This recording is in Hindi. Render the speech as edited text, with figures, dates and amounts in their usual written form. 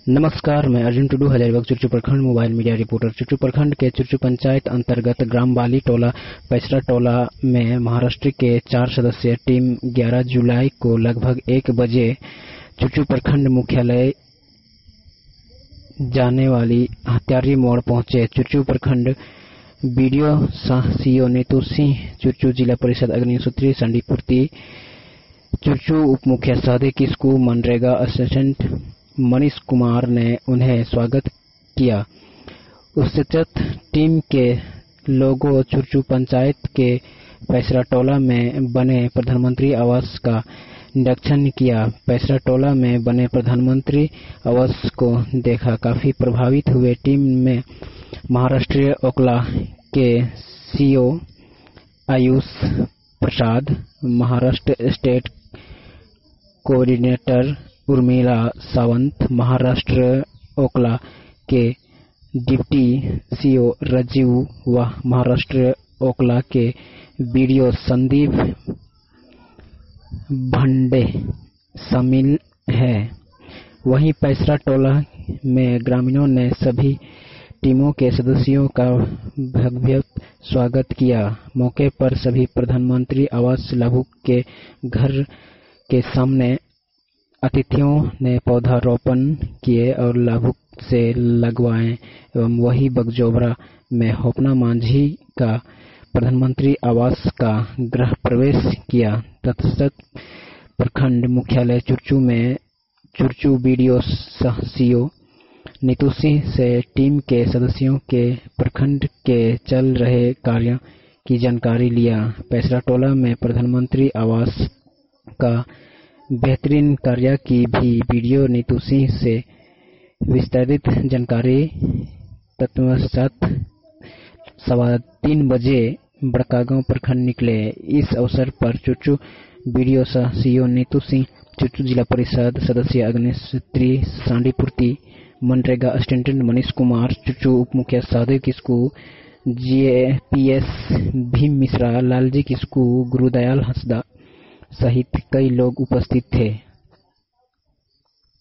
नमस्कार, मैं अर्जुन टुडू हजारीबाग चुरचू प्रखंड मोबाइल मीडिया रिपोर्टर। चुरचू प्रखंड के चुरचू पंचायत अंतर्गत ग्राम बाली टोला पैसरा टोला में महाराष्ट्र के 4 सदस्यीय टीम 11 जुलाई को लगभग 1 बजे चुरचू प्रखंड मुख्यालय जाने वाली हत्यारी मोड़ पहुंचे। चुरचू प्रखंड बीडीओ सीओ नीतू सिंह, चुरचू जिला परिषद अग्निशुत्री संडीपुर्ति, चुरचू उप मुखिया सादे किस्कू, मनरेगा असिस्टेंट मनीष कुमार ने उन्हें स्वागत किया। उपस्थित टीम के लोगों चुरचू पंचायत के पैसरा टोला में बने प्रधानमंत्री आवास का निरीक्षण किया। पैसरा टोला में बने प्रधानमंत्री आवास को देखा, काफी प्रभावित हुए। टीम में महाराष्ट्र ओखला के CO Ayush Prasad, Maharashtra state coordinator Urmila Sawant, Maharashtra Okhla के डिप्टी सीओ राजीव व महाराष्ट्र ओखला के बीडीओ संदीप भंडे शामिल है। वहीं पैसरा टोला में ग्रामीणों ने सभी टीमों के सदस्यों का भव्य स्वागत किया। मौके पर सभी प्रधानमंत्री आवास लाभुक के घर के सामने अतिथियों ने पौधारोपण किए और लाभुक से लगवाए एवं वही बगजोबरा में होपना मांझी का प्रधानमंत्री आवास का गृह प्रवेश किया। तत्सत प्रखंड मुख्यालय चुरचू में चुरचू बीडीओ सीओ नीतू सिंह से टीम के सदस्यों के प्रखंड के चल रहे कार्यों की जानकारी लिया। पैसरा टोला में प्रधानमंत्री आवास का बेहतरीन कार्य की भी बीडीओ नीतू सिंह से विस्तारित जानकारी। तत्पश्चात 3:15 बजे बड़कागांव प्रखंड निकले। इस अवसर पर चुरचू बीडीओ सीओ नीतू सिंह, चुरचू जिला परिषद सदस्य अग्निशुत्री सांडीपुर्ति, मनरेगा असिस्टेंट मनीष कुमार, चुरचू उप मुखिया सादे किस्कू, जीपीएस भीम मिश्रा, लालजी किस्कू, गुरुदयाल हंसदा सहित कई लोग उपस्थित थे।